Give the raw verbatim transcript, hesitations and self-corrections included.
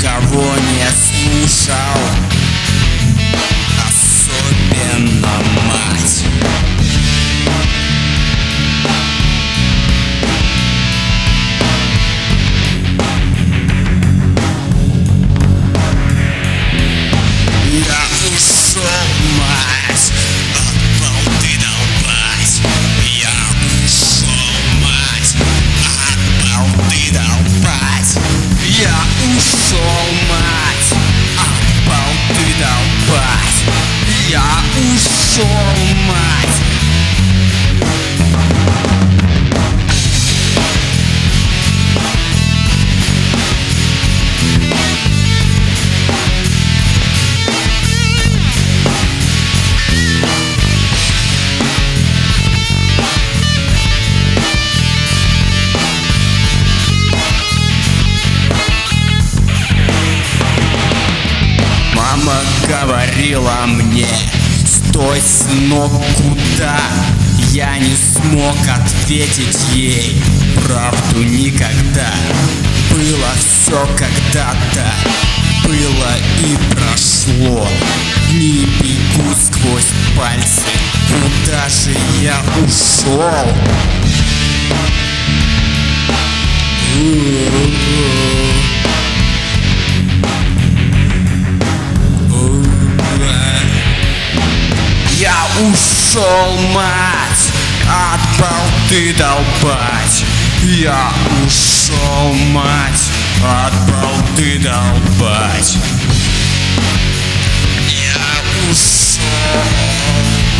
никого не слушал, особенно мать. Я ушел, мать, от балды долбать. Я ушел, мать, от балды долбать. Я ушел, мать, от балды долбать. Я ушел, мать. Мама говорила мне: стой, сынок, куда? Я не смог ответить ей правду никогда. Было все когда-то, было и прошло. Дни бегут сквозь пальцы, куда же я ушел? Я ушел, мать, от балды долбать. Я ушел, мать, от балды долбать. Я ушел.